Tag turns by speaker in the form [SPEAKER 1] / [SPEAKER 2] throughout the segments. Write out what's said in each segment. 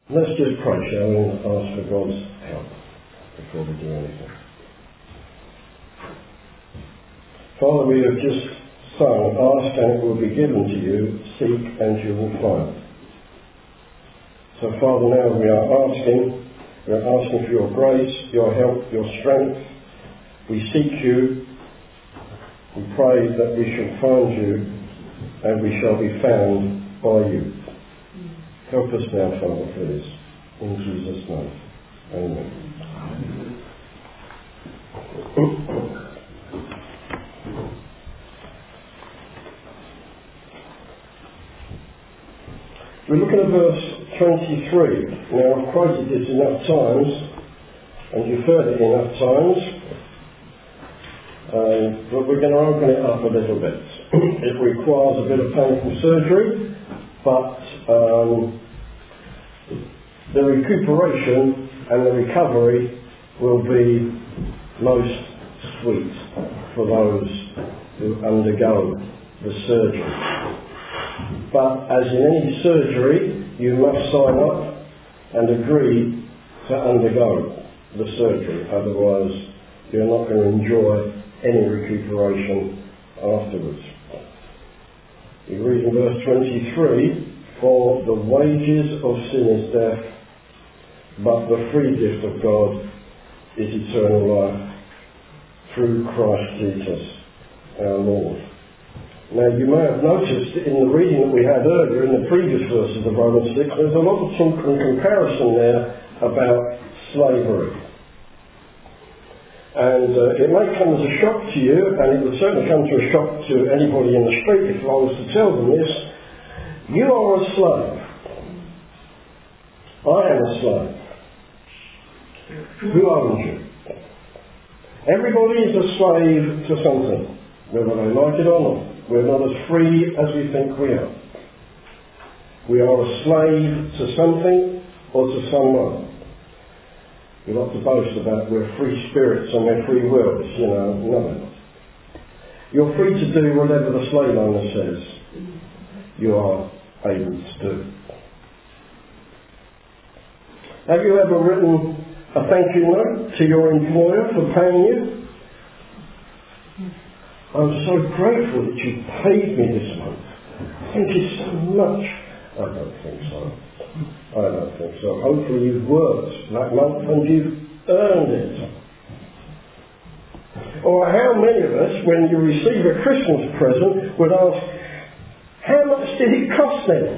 [SPEAKER 1] Let's just pray, shall we, and ask for God's help before we do anything. Father, we have just sung, ask and it will be given to you, seek and you will find. So Father, now we are asking for your grace, your help, your strength. We seek you. We pray that we shall find you and we shall be found by you. Help us now, Father, please. In Jesus' name. Amen. We're looking at verse 23. Now, I've quoted this enough times, and you've heard it enough times, but we're going to open it up a little bit. It requires a bit of painful surgery, but the recuperation and the recovery will be most sweet for those who undergo the surgery. But as in any surgery, you must sign up and agree to undergo the surgery. Otherwise, you're not going to enjoy any recuperation afterwards. We read in verse 23, for the wages of sin is death, but the free gift of God is eternal life through Christ Jesus our Lord. Now, you may have noticed in the reading that we had earlier in the previous verses of Romans 6, there's a lot of talk and comparison there about slavery. And it may come as a shock to you, and it would certainly come to a shock to anybody in the street if I was to tell them this. You are a slave. I am a slave. Who owns you? Everybody is a slave to something, whether they like it or not. We're not as free as we think we are. We are a slave to something or to someone. We like to boast about we're free spirits and we're free wills, no. You're free to do whatever the slave owner says you are able to do. Have you ever written a thank you note to your employer for paying you? I'm so grateful that you paid me this month. Thank you so much. I don't think so. Hopefully you've worked that month and you've earned it. Or how many of us, when you receive a Christmas present, would ask, how much did it cost then?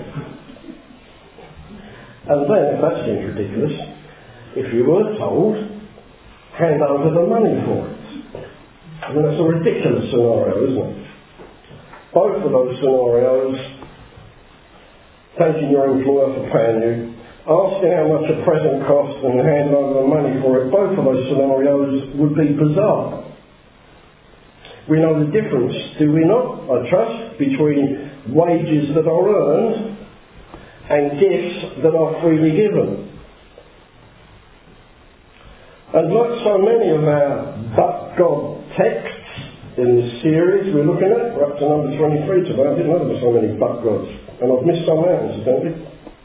[SPEAKER 1] And then, if that seems ridiculous, if you were told, hand over the money for it. I mean, that's a ridiculous scenario, isn't it? Both of those scenarios, thanking your employer for paying you, asking how much a present costs and handing over the money for it, both of those scenarios would be bizarre. We know the difference, do we not, I trust, between wages that are earned and gifts that are freely given. And like so many of our but God texts in this series we're looking at, we're up to number 23 today. I didn't know there were so many but Gods, and I've missed some out, incidentally.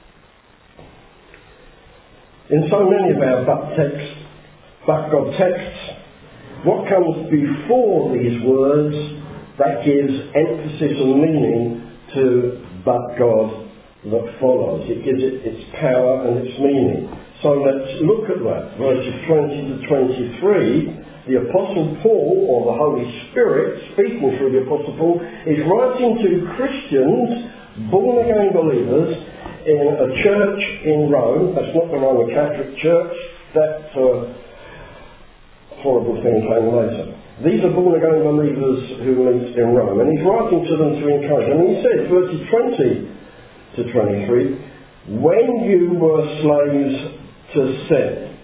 [SPEAKER 1] In so many of our but God texts, what comes before these words that gives emphasis and meaning to but God that follows. It gives it its power and its meaning. So let's look at that. Verses 20 to 23, the Apostle Paul, or the Holy Spirit, speaking through the Apostle Paul, is writing to Christians, born-again believers, in a church in Rome. That's not the Roman Catholic Church. That horrible thing came later. These are born-again believers who meet in Rome. And he's writing to them to encourage them. And he says, verses 20 to 23, when you were slaves to sin.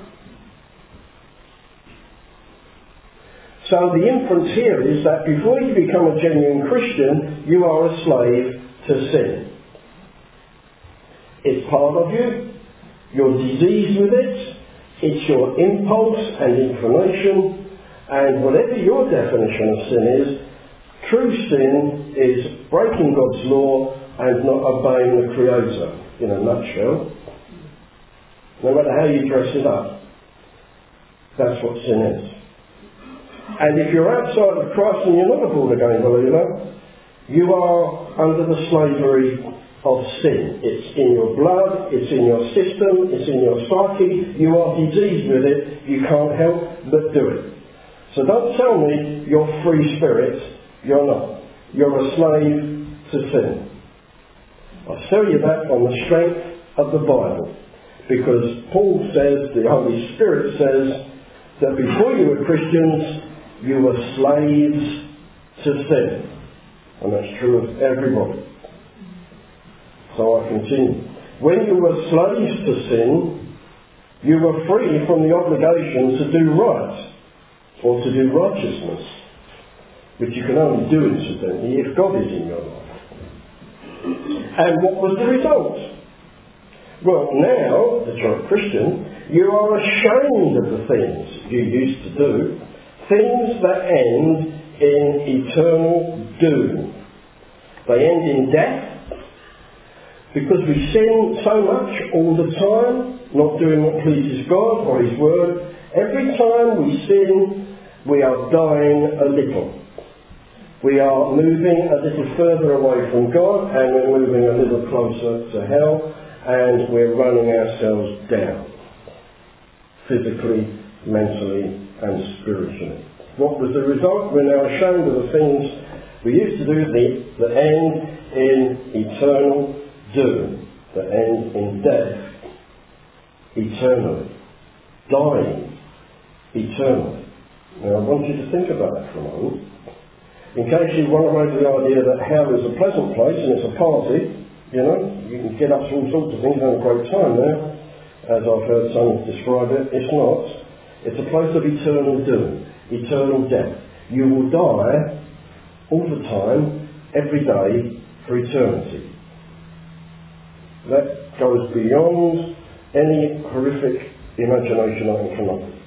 [SPEAKER 1] So the inference here is that before you become a genuine Christian, you are a slave to sin. It's part of you. You're diseased with it. It's your impulse and inclination. And whatever your definition of sin is, true sin is breaking God's law and not obeying the Creator, in a nutshell. No matter how you dress it up, that's what sin is. And if you're outside of Christ and you're not a born-again believer, you are under the slavery of sin. It's in your blood, it's in your system, it's in your psyche. You are diseased with it. You can't help but do it. So don't tell me you're free spirit. You're not. You're a slave to sin. I'll tell you that on the strength of the Bible. Because Paul says, the Holy Spirit says, that before you were Christians, you were slaves to sin. And that's true of everybody. So I continue. When you were slaves to sin, you were free from the obligation to do right, or to do righteousness, which you can only do incidentally if God is in your life. And what was the result? Well, now that you're a Christian, you are ashamed of the things you used to do, things that end in eternal doom. They end in death, because we sin so much all the time, not doing what pleases God or His Word. Every time we sin, we are dying a little. We are moving a little further away from God, and we're moving a little closer to hell, and we're running ourselves down, physically, mentally, and spiritually. What was the result? We're now ashamed of the things we used to do that end in eternal doom, that end in death, eternally, dying, eternally. Now I want you to think about that for a moment. In case you run away with the idea that hell is a pleasant place and it's a party, you know, you can get up to all sorts of things and have a great time there, as I've heard some describe it. It's not. It's a place of eternal doom, eternal death. You will die all the time, every day, for eternity. That goes beyond any horrific imagination I can come up with.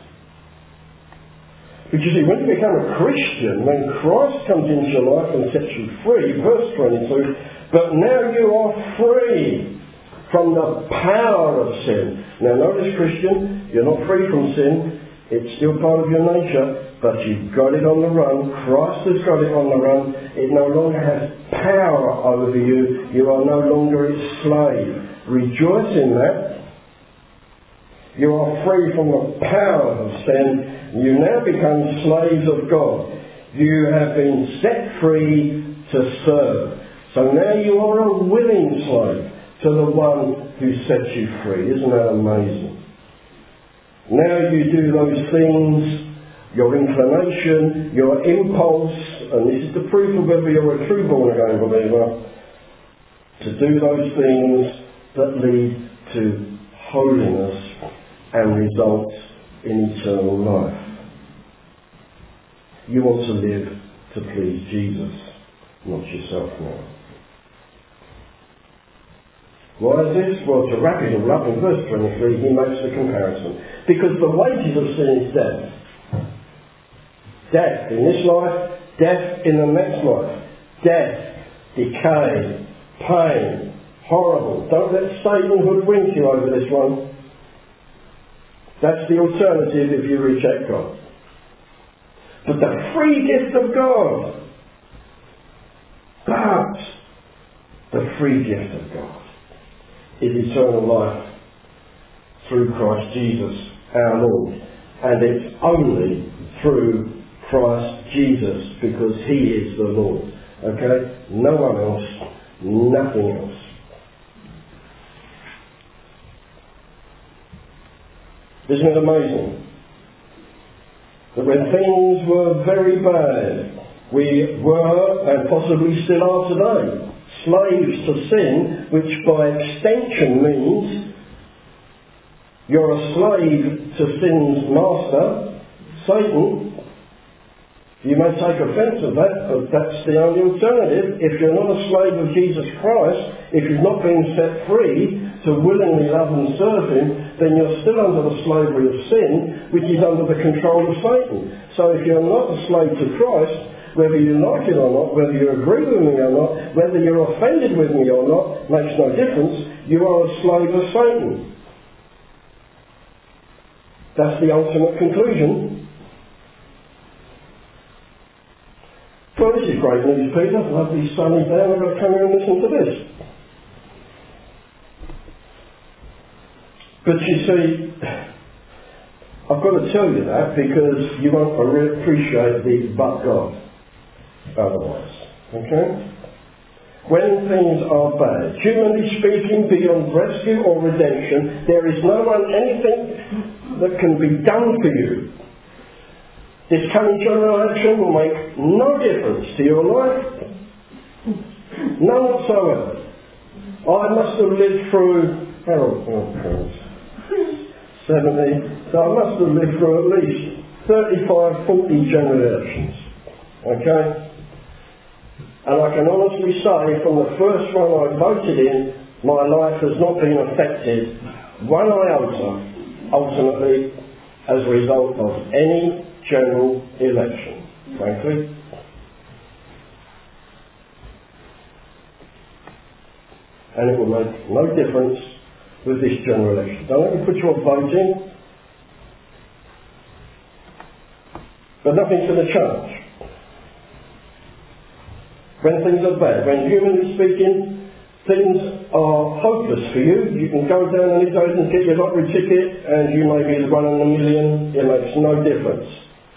[SPEAKER 1] But you see, when you become a Christian, when Christ comes into your life and sets you free, verse 22, but now you are free from the power of sin. Now notice, Christian, you're not free from sin. It's still part of your nature, but you've got it on the run. Christ has got it on the run. It no longer has power over you. You are no longer its slave. Rejoice in that. You are free from the power of sin. You now become slaves of God. You have been set free to serve. So now you are a willing slave to the one who sets you free. Isn't that amazing? Now you do those things, your inclination, your impulse, and this is the proof of whether you're a true born-again believer, to do those things that lead to holiness and result in eternal life. You want to live to please Jesus, not yourself now. Why is this? Well, to wrap it all up, in verse 23, he makes the comparison. Because the wages of sin is death. Death in this life, death in the next life. Death, decay, pain, horrible. Don't let Satan hoodwink you over this one. That's the alternative if you reject God. But the free gift of God. But the free gift of God is eternal life through Christ Jesus our Lord. And it's only through Christ Jesus, because He is the Lord. Okay? No one else, nothing else. Isn't it amazing that when things were very bad, we were, and possibly still are today, slaves to sin, which by extension means you're a slave to sin's master, Satan. You may take offence of that, but that's the only alternative. If you're not a slave of Jesus Christ, if you've not been set free to willingly love and serve Him, then you're still under the slavery of sin, which is under the control of Satan. So if you're not a slave to Christ, Whether you like it or not, whether you agree with me or not, whether you're offended with me or not, makes no difference. You are a slave of Satan. That's the ultimate conclusion. Well, this is great news, Peter. Lovely sunny day. I've got to come here and listen to this. But you see, I've got to tell you that because you won't appreciate the but God otherwise. Okay? When things are bad, humanly speaking, beyond rescue or redemption, there is anything that can be done for you. This coming general election will make no difference to your life. None whatsoever. I must have lived through, 70, so I must have lived through at least 35, 40 general elections. Okay? And I can honestly say from the first one I voted in, my life has not been affected one iota, ultimately, as a result of any general election, frankly. And it will make no difference with this general election. Don't let me put your vote in, but nothing's going to change. When things are bad, when humanly speaking, things are hopeless for you, you can go down any day and get your lottery ticket and you may be one in a million, it makes no difference.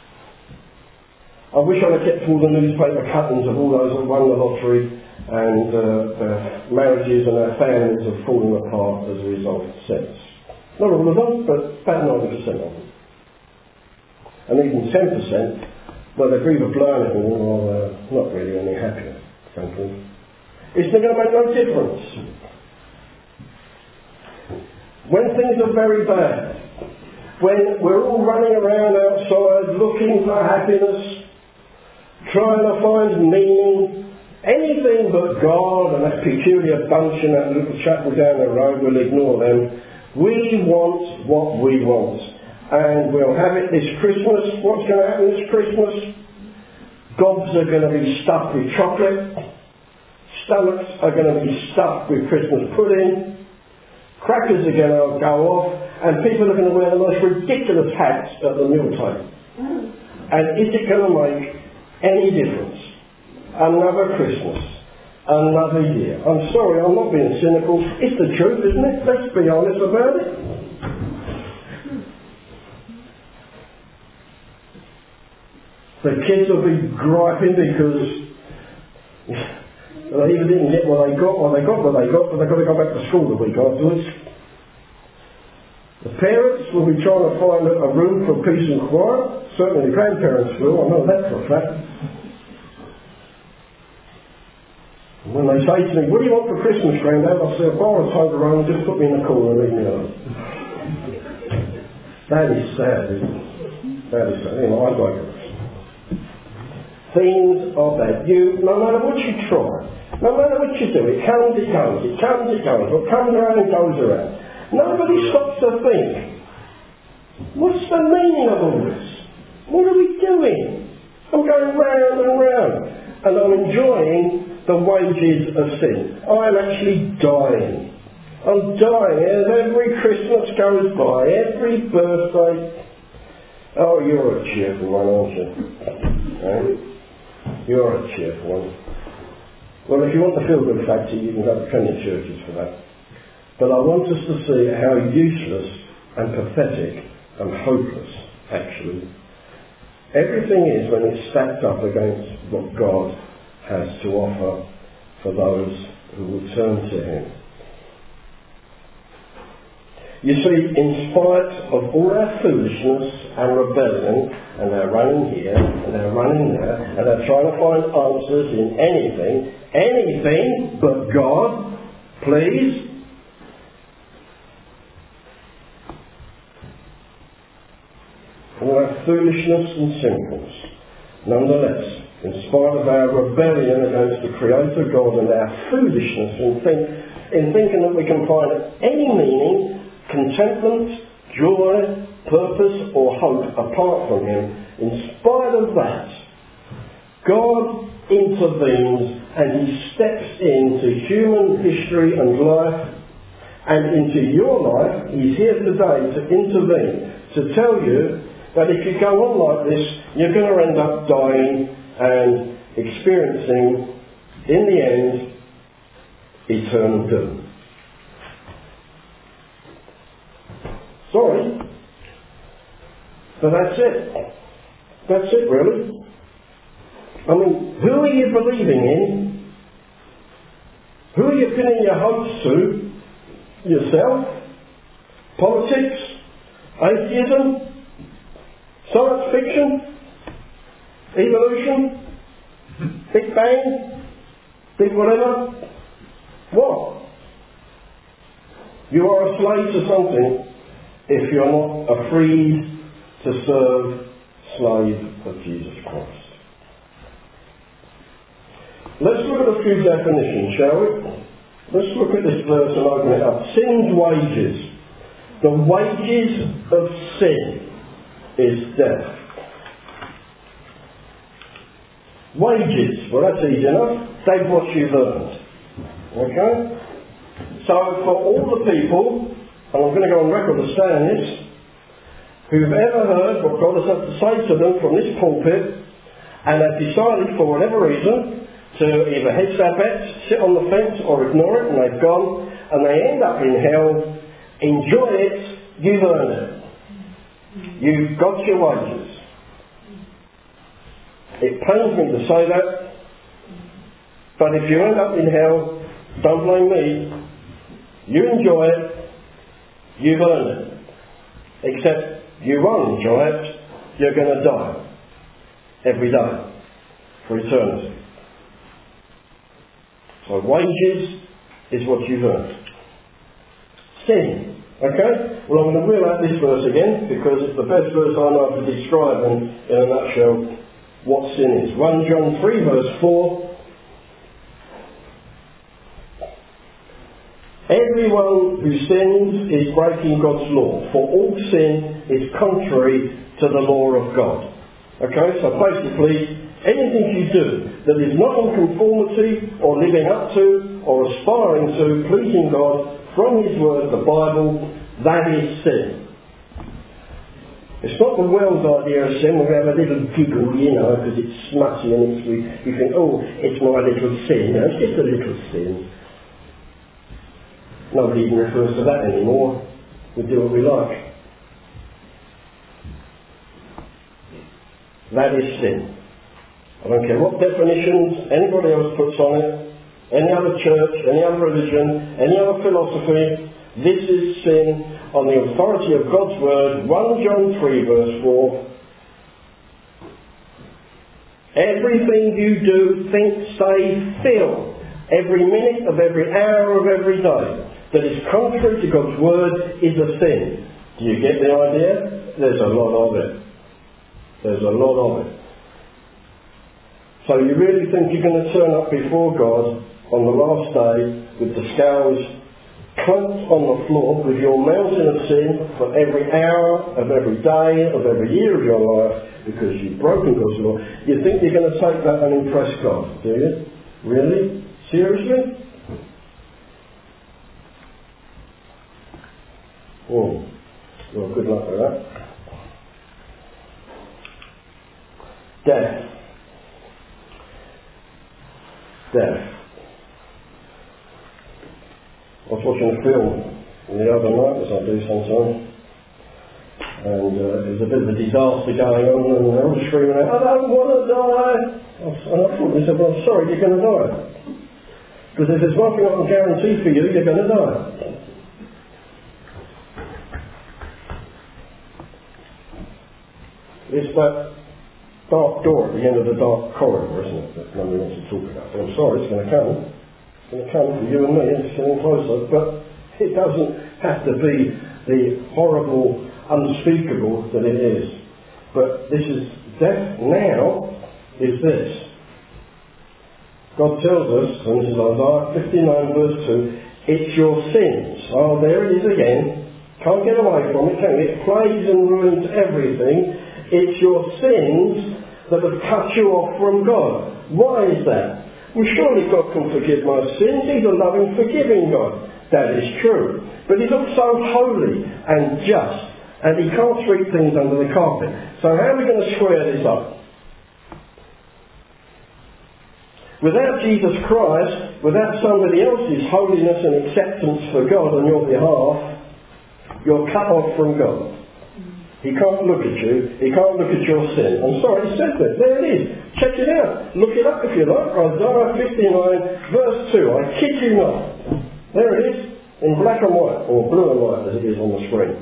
[SPEAKER 1] I wish I'd have kept all the newspaper cuttings of all those that won the lottery and marriages and their families have fallen apart as a result since. Not all of them, but about 90% of them. And even 10%, well, they've either blown it or not really any happier, frankly. It's not going to make no difference. When things are very bad, when we're all running around outside looking for happiness, trying to find meaning, anything but God and that peculiar bunch in that little chapel down the road, we'll ignore them. We want what we want. And we'll have it this Christmas. What's going to happen this Christmas? Gobs are going to be stuffed with chocolate. Stomachs are going to be stuffed with Christmas pudding. Crackers are going to go off. And people are going to wear the most ridiculous hats at the meal table. And is it going to make any difference? Another Christmas. Another year. I'm sorry, I'm not being cynical. It's the truth, isn't it? Let's be honest about it. The kids will be griping because they either didn't get what they got, but they've got to go back to school the week afterwards. The parents will be trying to find a room for peace and quiet. Certainly the grandparents will, I know that for a fact. And when they say to me, what do you want for Christmas, Grandad? I say, a bar of Toblerone, just put me in the corner and leave me alone. That is sad, isn't it? That is sad. Anyway, I digress. Things are bad. No matter what you try, no matter what you do, it comes, it goes, it comes, it goes, what comes around, it goes around. Nobody stops to think, what's the meaning of all this? What are we doing? I'm going round and round, and I'm enjoying the wages of sin. I'm actually dying. I'm dying as every Christmas goes by, every birthday. Oh, you're a cheerful one, aren't you? You're a cheerful one. Well, if you want the feel-good factor, you can go to plenty of churches for that. But I want us to see how useless and pathetic and hopeless, actually, everything is when it's stacked up against what God has to offer for those who will turn to Him. You see, in spite of all our foolishness and rebellion, and they're running here, and they're running there, and they're trying to find answers in anything but God, please. All our foolishness and sinfulness, nonetheless, in spite of our rebellion against the Creator God and our foolishness in thinking that we can find any meaning, contentment, joy, purpose or hope apart from Him, in spite of that, God intervenes and he steps into human history and life and into your life. He's here today to intervene, to tell you that if you go on like this, you're going to end up dying and experiencing, in the end, eternal doom. Sorry, but that's it. That's it, really. I mean, who are you believing in? Who are you pinning your hopes to? Yourself? Politics? Atheism? Science fiction? Evolution? Big Bang? Big whatever? What? You are a slave to something if you're not a freed to serve slave of Jesus Christ. Let's look at a few definitions, shall we? Let's look at this verse and open it up. Sin's wages. The wages of sin is death. Wages. Well, that's easy enough. Take what you've earned. Okay? So for all the people, and I'm going to go on record as saying this, who've ever heard what God has had to say to them from this pulpit, and have decided for whatever reason to either hedge their bets, sit on the fence, or ignore it, and they've gone, and they end up in hell. Enjoy it, you've earned it. You've got your wages. It pains me to say that, but if you end up in hell, don't blame me. You enjoy it, you've earned it. Except you won't enjoy it, you're going to die every day for eternity. So wages is what you've earned. Sin. Okay? Well, I'm going to reel out this verse again because it's the best verse I know to describe in a nutshell what sin is. 1 John 3 verse 4. Everyone who sins is breaking God's law, for all sin is contrary to the law of God. Okay? So basically, anything you do that is not in conformity or living up to or aspiring to pleasing God from His Word, the Bible, that is sin. It's not the world's idea of sin where we have a little giggle, because it's smutty and you think, oh, it's my little sin. No, it's just a little sin. Nobody even refers to that anymore. We do what we like. That is sin. I don't care what definitions anybody else puts on it, any other church, any other religion, any other philosophy. This is sin on the authority of God's Word. 1 John 3 verse 4. Everything you do, think, say, feel, every minute of every hour of every day that is contrary to God's Word is a sin. Do you get the idea? There's a lot of it. There's a lot of it. So you really think you're going to turn up before God on the last day with the scales clumped on the floor with your mountain of sin for every hour of every day of every year of your life because you've broken God's law? You think you're going to take that and impress God, do you? Really? Seriously? Oh, well, good luck with that. Death. Death. I was watching a film the other night, as I do sometimes, and there was a bit of a disaster going on, and they were all screaming out, I don't want to die! And I thought, they said, well, I'm sorry, you're going to die. Because if there's one thing I can guarantee for you, you're going to die. It's that dark door at the end of the dark corridor, isn't it, that nobody wants to talk about. But I'm sorry, it's going to come. It's going to come for you and me, it's getting closer. But it doesn't have to be the horrible, unspeakable that it is. But this is, death now is this. God tells us, and this is Isaiah 59 verse 2, it's your sins. Oh, there it is again. Can't get away from it, can you? It plays and ruins everything. It's your sins that have cut you off from God. Why is that? Well, surely God can forgive my sins. He's a loving, forgiving God. That is true. But he's also holy and just, and he can't sweep things under the carpet. So how are we going to square this up? Without Jesus Christ, without somebody else's holiness and acceptance for God on your behalf, you're cut off from God. He can't look at you. He can't look at your sin. I'm sorry, it says that. There it is. Check it out. Look it up if you like. Isaiah 59, verse 2. I kid you not. There it is. In black and white, or blue and white as it is on the screen.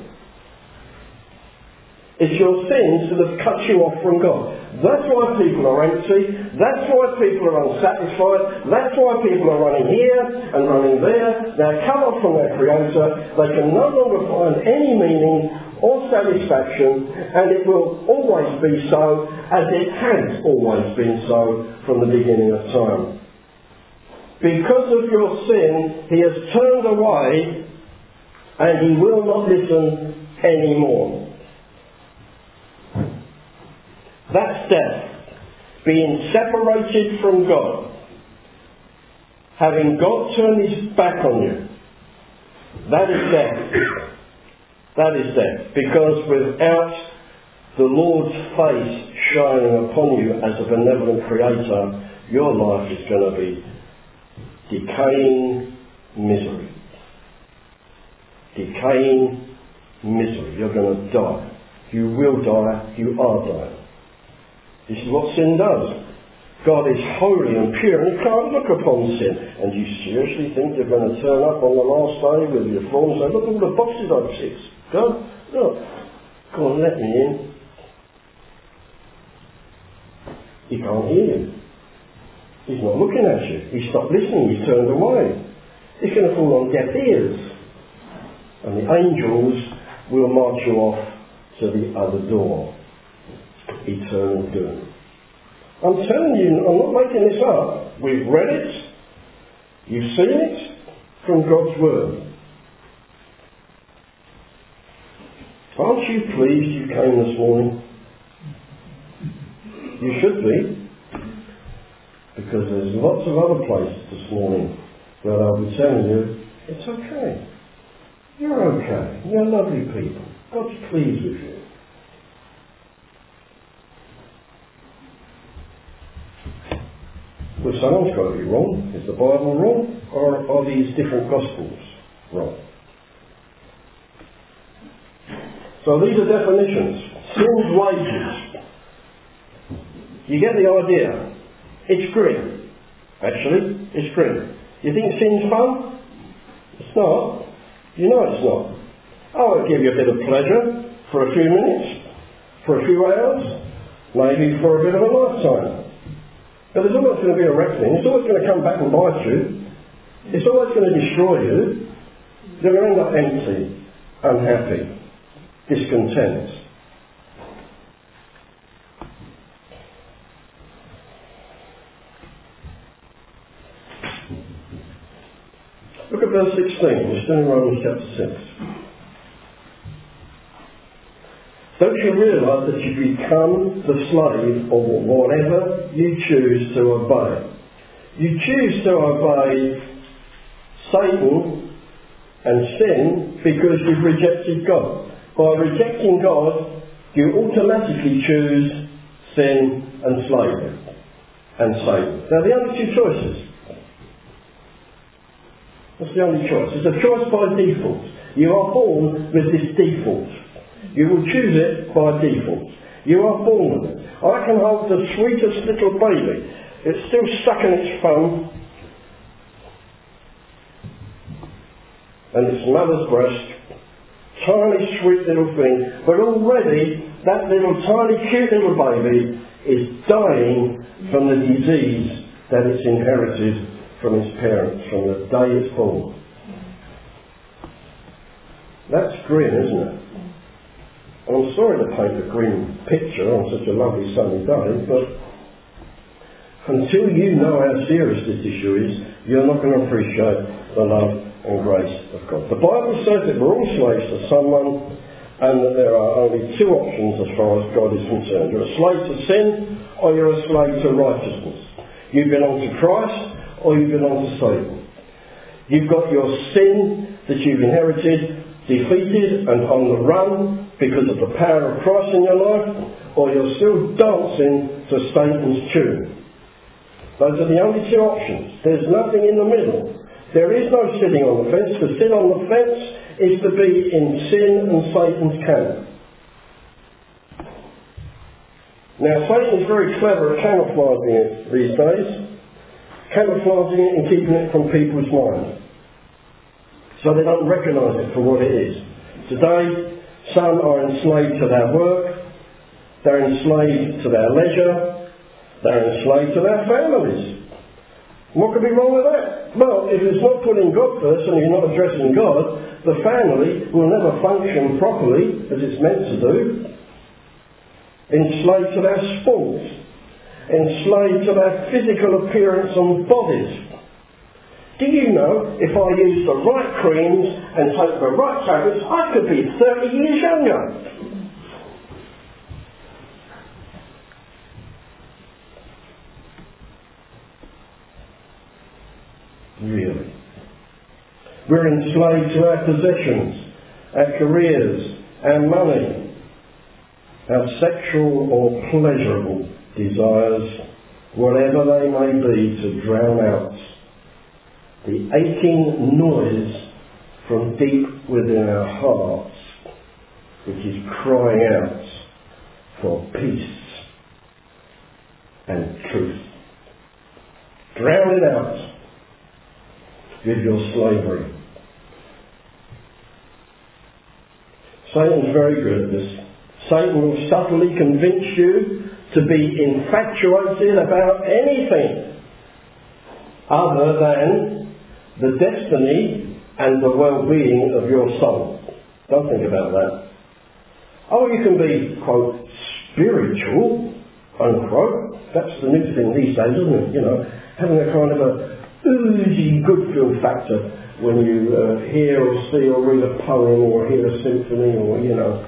[SPEAKER 1] It's your sins that have cut you off from God. That's why people are empty. That's why people are unsatisfied. That's why people are running here and running there. They're cut off from their Creator. They can no longer find any meaning or satisfaction, and it will always be so, as it has always been so from the beginning of time. Because of your sin, he has turned away, and he will not listen anymore. That's death. Being separated from God. Having God turn his back on you. That is death. That is death. Because without the Lord's face shining upon you as a benevolent creator, your life is going to be decaying misery. Decaying misery. You're going to die. You will die. You are dying. This is what sin does. God is holy and pure and he can't look upon sin. And you seriously think you're going to turn up on the last day with your form and say, look at all the boxes I've ticked. God, look. Come on, let me in. He can't hear you. He's not looking at you. He's stopped listening. He's turned away. He's going to fall on deaf ears. And the angels will march you off to the other door. Eternal doom. I'm telling you, I'm not making this up. We've read it. You've seen it from God's Word. Aren't you pleased you came this morning? You should be. Because there's lots of other places this morning where I'll be telling you, it's okay. You're okay. You're lovely people. God's pleased with you. Well, someone's got to be wrong. Is the Bible wrong? Or are these different Gospels wrong? So these are definitions. Sin's wages. You get the idea. It's grim. Actually, it's grim. You think sin's fun? It's not. You know it's not. Oh, it'll give you a bit of pleasure for a few minutes, for a few hours, maybe for a bit of a lifetime. But there's always going to be a reckoning. It's always going to come back and bite you. It's always going to destroy you. You're going to end up empty, unhappy, discontent. Look at verse 16. We're still in Romans chapter 6. Don't you realise that you become the slave of whatever you choose to obey? You choose to obey Satan and sin because you've rejected God. By rejecting God, you automatically choose sin and slavery and Satan. They're the only two choices. That's the only choice. It's a choice by default. You are born with this default. You will choose it by default. You are born with it. I can hold the sweetest little baby. It's still stuck in its thumb and its mother's breast. Tiny, sweet little thing. But already that little tiny, cute little baby is dying from the disease that it's inherited from its parents from the day it's born. That's grim, isn't it? And I'm sorry to paint a grim picture on such a lovely sunny day, but until you know how serious this issue is, you're not going to appreciate the love and grace of God. The Bible says that we're all slaves to someone and that there are only two options as far as God is concerned. You're a slave to sin or you're a slave to righteousness. You belong to Christ or you belong to Satan. You've got your sin that you've inherited defeated and on the run because of the power of Christ in your life, or you're still dancing to Satan's tune. Those are the only two options. There's nothing in the middle. There is no sitting on the fence. To sit on the fence is to be in sin and Satan's camp. Now, Satan is very clever at camouflaging it these days, camouflaging it and keeping it from people's minds, so they don't recognise it for what it is. Today, some are enslaved to their work, they're enslaved to their leisure, they're enslaved to their families. What could be wrong with that? Well, if it's not putting God first and you're not addressing God, the family will never function properly as it's meant to do. Enslaved to their sports, enslaved to their physical appearance and bodies. Do you know, if I use the right creams and take the right tablets, I could be 30 years younger? Really? We're enslaved to our possessions, our careers, our money, our sexual or pleasurable desires, whatever they may be, to drown out the aching noise from deep within our hearts, which is crying out for peace and truth. Drown it out with your slavery. Satan's very good at this. Satan will subtly convince you to be infatuated about anything other than the destiny and the well-being of your soul. Don't think about that. Oh, you can be, quote, spiritual, unquote. That's the new thing these days, isn't it? You know, having a kind of a oozy good feel factor when you hear or see or read a poem or hear a symphony or, you know.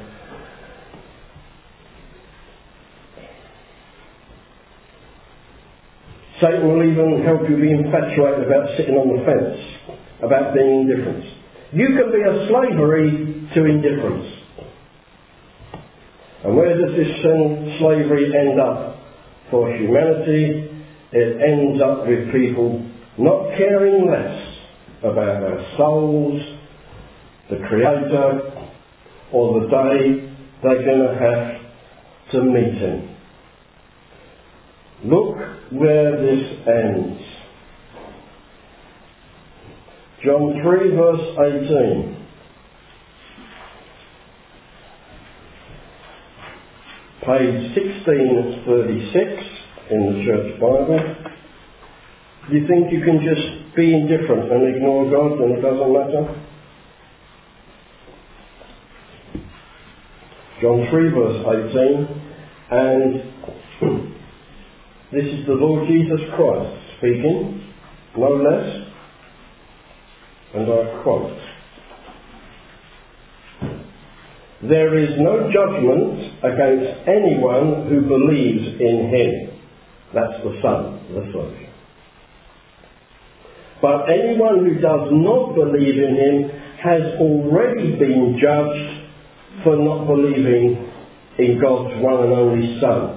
[SPEAKER 1] Satan will even help you be infatuated about sitting on the fence, about being indifferent. You can be a slavery to indifference. And where does this slavery end up for humanity? It ends up with people not caring less about their souls, the Creator, or the day they're going to have to meet Him. Look where this ends. John 3 verse 18. Page 1636 in the Church Bible. You think you can just be indifferent and ignore God and it doesn't matter? John 3 verse 18, and this is the Lord Jesus Christ speaking, no less, and I quote, "There is no judgment against anyone who believes in Him." That's the Son, the Saviour. "But anyone who does not believe in Him has already been judged for not believing in God's one and only Son."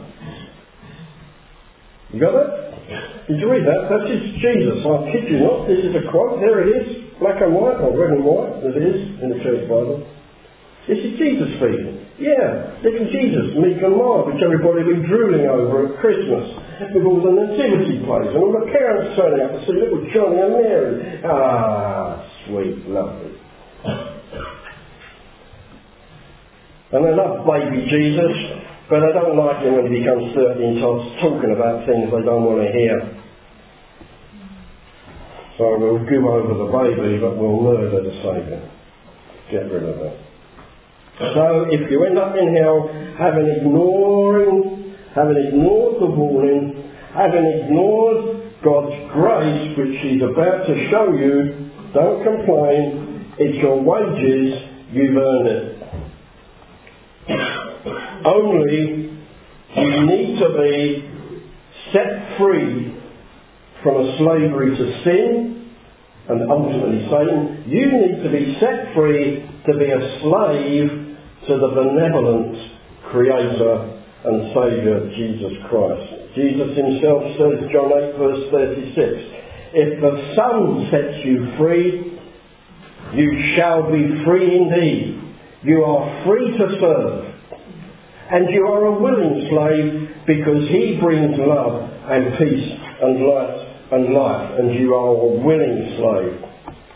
[SPEAKER 1] You got that? Did you read that? That is Jesus. I kid you not. This is a quote. There it is. Black and white, or red and white, as it is in the Church Bible. This is Jesus speaking. Yeah, little Jesus, meek and mild, which everybody will be drooling over at Christmas, with all the nativity plays and all the parents turning up to see little Johnny and Mary. Ah, sweet, lovely. And they love baby Jesus, but they don't like him when he becomes 13 and starts talking about things they don't want to hear. So we'll give over the baby, but we'll murder the Saviour. Get rid of it. So if you end up in hell having ignored the warning, having ignored God's grace, which He's about to show you, don't complain. It's your wages. You've earned it. Only you need to be set free from a slavery to sin and ultimately Satan. You need to be set free to be a slave to the benevolent Creator and Saviour Jesus Christ. Jesus himself says, John 8 verse 36, if the Son sets you free, you shall be free indeed. You are free to serve. And you are a willing slave because he brings love and peace and light and life, and you are a willing slave.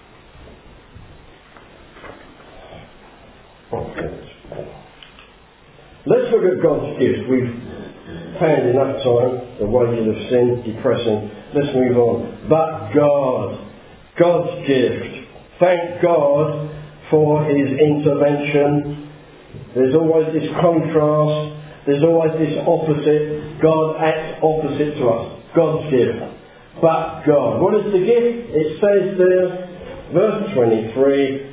[SPEAKER 1] Let's look at God's gift. We've had enough time. The wages of sin, depressing. Let's move on. But God's gift. Thank God for his intervention. There's always this contrast. There's always this opposite. God acts opposite to us. God's gift. But God. What is the gift? It says there, verse 23,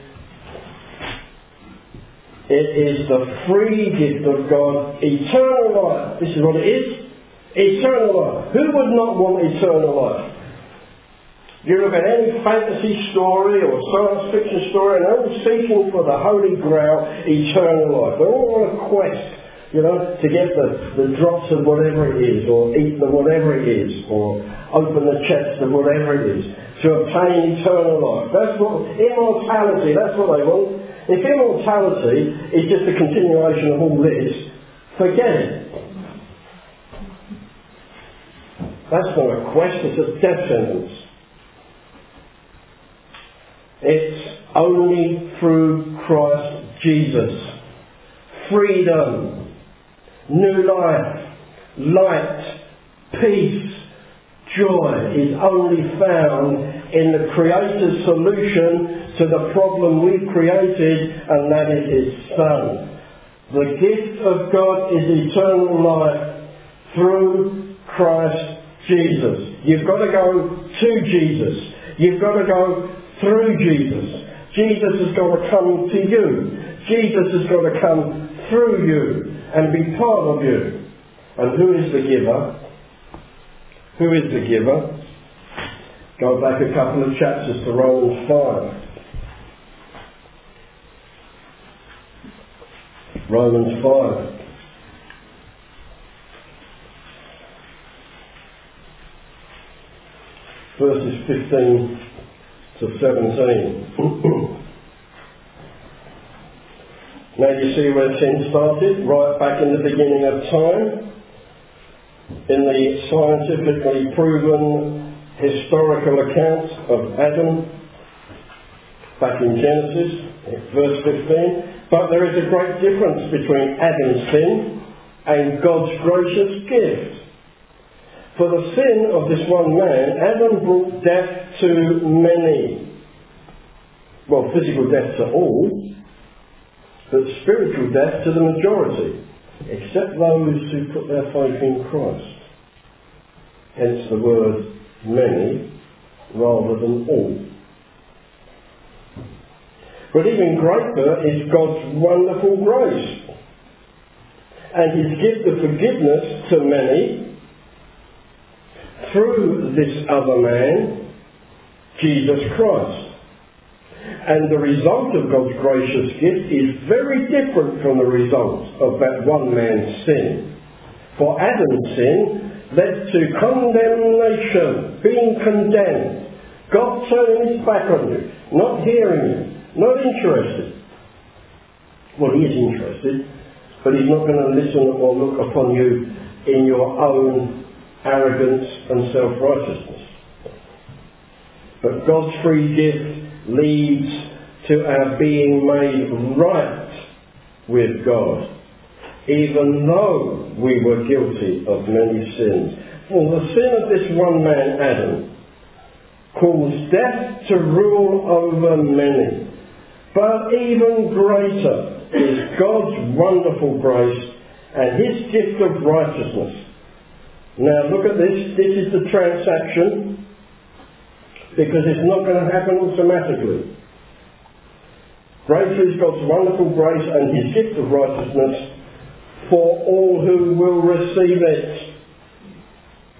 [SPEAKER 1] it is the free gift of God, eternal life. This is what it is. Eternal life. Who would not want eternal life? You look at any fantasy story or science fiction story and they're all seeking for the holy grail, eternal life. They're all on a quest, to get the drops of whatever it is, or eat the whatever it is, or open the chest of whatever it is, to obtain eternal life. That's what, immortality, that's what they want. If immortality is just a continuation of all this, forget it. That's not a quest, it's a death sentence. It's only through Christ Jesus. Freedom, new life, light, peace, joy is only found in the Creator's solution to the problem we've created, and that is his Son. The gift of God is eternal life through Christ Jesus. You've got to go to Jesus. You've got to go through Jesus. Jesus has got to come to you. Jesus has got to come through you and be part of you. And who is the giver? Who is the giver? Go back a couple of chapters to Romans 5. Romans 5. Verses 15 to 17. Now you see where sin started, right back in the beginning of time, in the scientifically proven historical account of Adam, back in Genesis, verse 15. But there is a great difference between Adam's sin and God's gracious gift. For the sin of this one man, Adam brought death to many. Well, physical death to all, but spiritual death to the majority, except those who put their faith in Christ. Hence the word many rather than all. But even greater is God's wonderful grace and his gift of forgiveness to many through this other man, Jesus Christ. And the result of God's gracious gift is very different from the result of that one man's sin. For Adam's sin led to condemnation, being condemned. God turning his back on you, not hearing you, not interested. Well, he is interested, but he's not going to listen or look upon you in your own arrogance and self-righteousness. But God's free gift leads to our being made right with God, even though we were guilty of many sins. For the sin of this one man, Adam, caused death to rule over many. But even greater is God's wonderful grace and his gift of righteousness. Now look at this. This is the transaction, because it's not going to happen automatically. Greater is God's wonderful grace and his gift of righteousness for all who will receive it.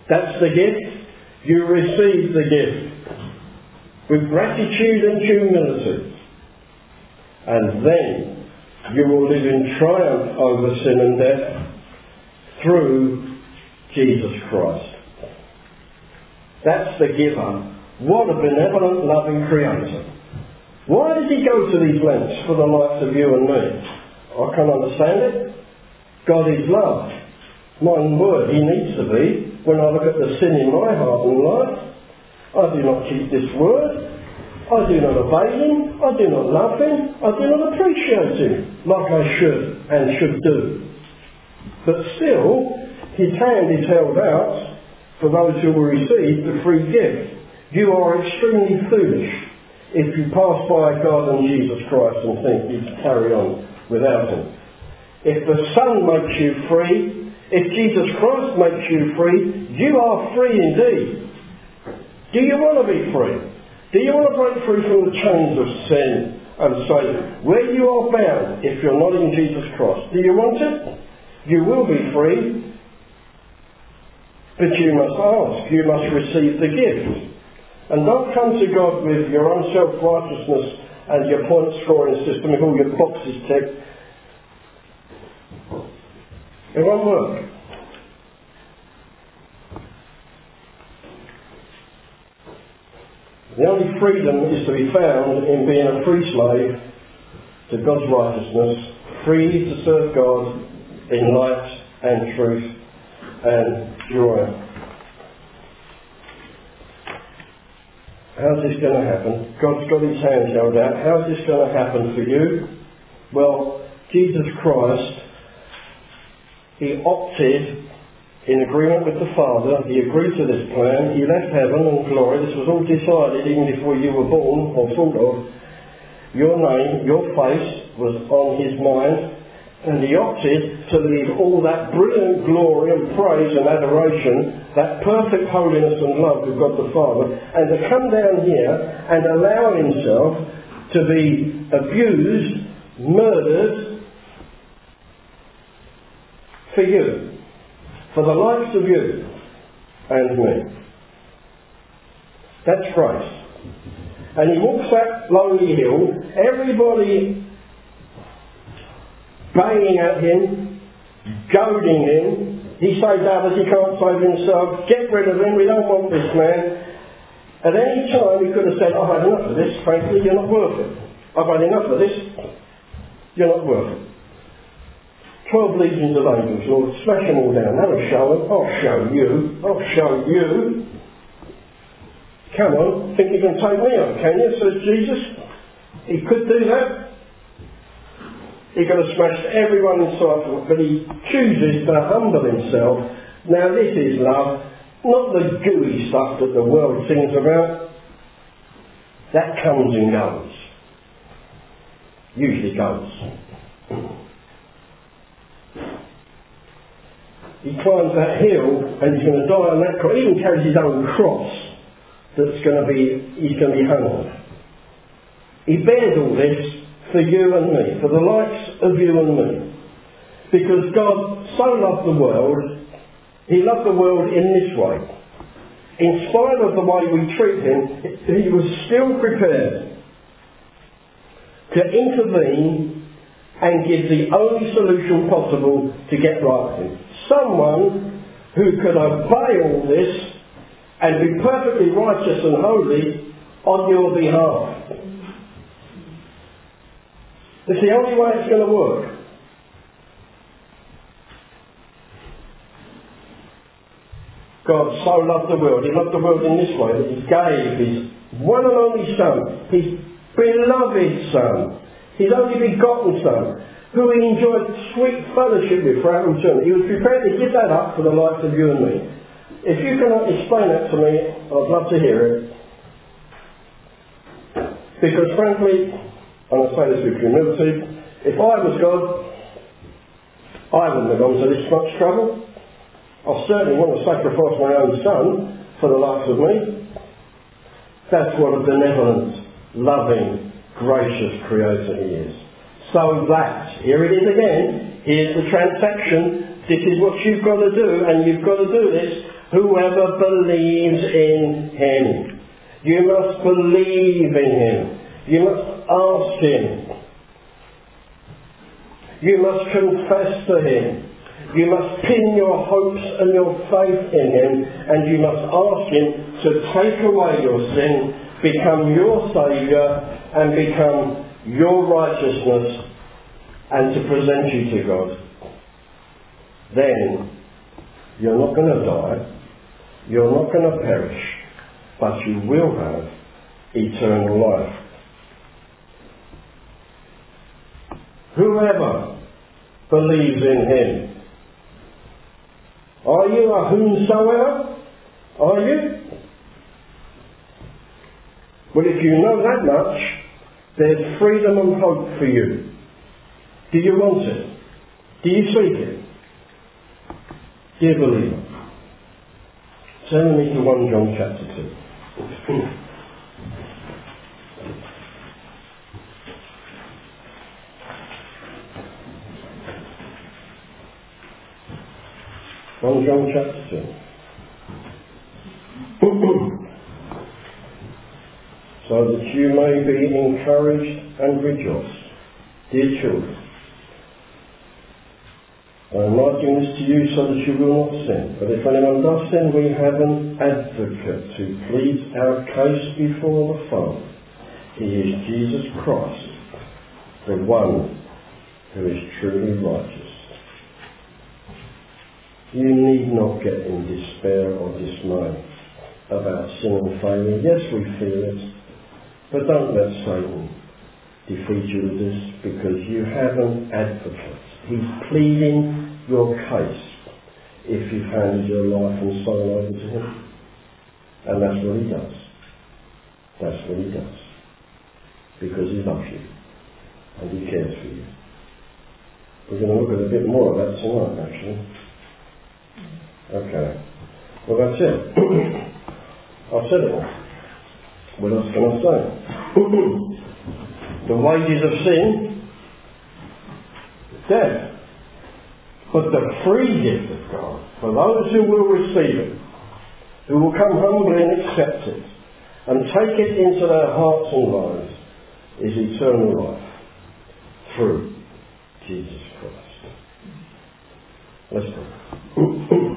[SPEAKER 1] That's the gift. You receive the gift with gratitude and humility. And then you will live in triumph over sin and death through Jesus Christ. That's the giver. What a benevolent, loving Creator. Why did he go to these lengths for the likes of you and me? I can't understand it. God is love. My word, he needs to be. When I look at the sin in my heart and life, I do not keep this word. I do not obey him. I do not love him. I do not appreciate him like I should and should do. But still, his hand is held out for those who will receive the free gift. You are extremely foolish if you pass by God and Jesus Christ and think you can carry on without him. If the Son makes you free, if Jesus Christ makes you free, you are free indeed. Do you want to be free? Do you want to break free from the chains of sin and Satan? Where you are bound if you're not in Jesus Christ. Do you want it? You will be free. But you must ask. You must receive the gift. And don't come to God with your own self-righteousness and your point-scoring system with all your boxes ticked. It won't work. The only freedom is to be found in being a free slave to God's righteousness, free to serve God in light and truth and joy. How's this going to happen? God's got his hands held out. How's this going to happen for you? Well, Jesus Christ, he opted in agreement with the Father. He agreed to this plan. He left heaven and glory. This was all decided even before you were born, or thought of. Your name, your face was on his mind. And he opted to leave all that brilliant glory and praise and adoration, that perfect holiness and love of God the Father, and to come down here and allow himself to be abused, murdered, for you, for the likes of you and me. That's Christ. And he walks that lonely hill, everybody banging at him, goading him. He saves others, he can't save himself. Get rid of him, we don't want this man. At any time he could have said, I've had enough of this, frankly, you're not worth it. I've had enough of this, you're not worth it. 12 legions of angels, Lord, smash them all down. That'll show them. I'll show you. I'll show you. Come on, think you can take me on, can you? Says Jesus. He could do that. He could have smashed everyone in sight, but he chooses to humble himself. Now this is love, not the gooey stuff that the world sings about. That comes and goes. Usually goes. He climbs that hill and he's going to die on that cross. He even carries his own cross he's going to be hung on. He bears all this for you and me, for the likes of you and me. Because God so loved the world, he loved the world in this way. In spite of the way we treat him, he was still prepared to intervene and give the only solution possible to get right with him. Someone who could obey all this and be perfectly righteous and holy on your behalf. It's the only way it's going to work. God so loved the world. He loved the world in this way, that he gave his one and only Son, his beloved Son, his only begotten Son, who he enjoyed sweet fellowship with throughout eternity. He was prepared to give that up for the likes of you and me. If you cannot explain that to me, I'd love to hear it. Because frankly, and I say this with humility, if I was God, I wouldn't have gone to this much trouble. I certainly want to sacrifice my own Son for the likes of me. That's what a benevolent, loving, gracious Creator he is. So that, here it is again, here's the transaction, this is what you've got to do, and you've got to do this. Whoever believes in him. You must believe in him. You must ask him. You must confess to him. You must pin your hopes and your faith in him, and you must ask him to take away your sin, become your Saviour, and become your righteousness, and to present you to God. Then you're not going to die, you're not going to perish, but you will have eternal life. Whoever believes in him. Are you a whomsoever? Are you? Well, if you know that much, there's freedom and hope for you. Do you want it? Do you seek it? Dear believer, turn me to 1 John chapter 2. 1 John chapter 2. So that you may be encouraged and rejoice. Dear children, I am writing this to you so that you will not sin. But if anyone does sin, we have an advocate who pleads our case before the Father. He is Jesus Christ, the one who is truly righteous. You need not get in despair or dismay about sin and failure. Yes, we feel it, but don't let Satan defeat you with this, because you have an advocate. He's pleading your case if you've handed your life and soul over to him. And that's what he does. That's what he does. Because he loves you and he cares for you. We're going to look at a bit more of that tonight, actually. Okay. Well, that's it. I've said it all. What else can I say? The wages of sin, death. But the free gift of God, for those who will receive it, who will come humbly and accept it, and take it into their hearts and lives, is eternal life through Jesus Christ. Let's pray.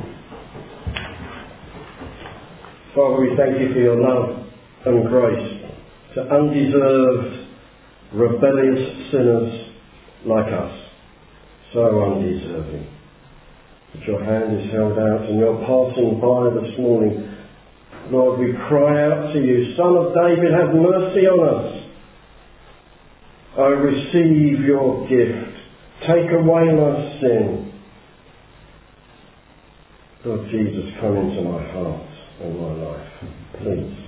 [SPEAKER 1] Father, we thank you for your love and grace to undeserved, rebellious sinners like us, so undeserving. But your hand is held out and you're passing by this morning. Lord, we cry out to you, Son of David, have mercy on us. I receive your gift. Take away my sin. Lord Jesus, come into my heart and my life, please.